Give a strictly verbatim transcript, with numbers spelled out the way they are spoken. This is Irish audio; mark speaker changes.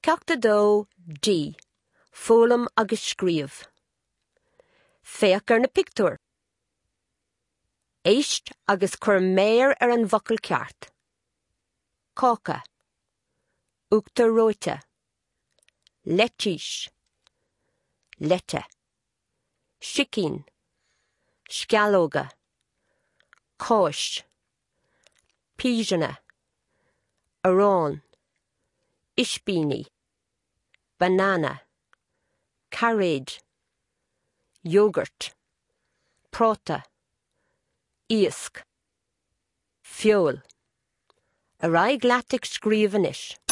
Speaker 1: Seachta dó D. Fólam agus scríomh. Féach ar na pictiúr. Éist agus chur méir ar an bhocail ceart. Cácha. Uachtar róite. Leitís. Lete. Sicín. Scealóga. Cáis. Píseanna. Arán. Ispíní. Banana. Carriage. Yogurt. Práta. Iasc. Fiol. A raig leatic scríomhanis.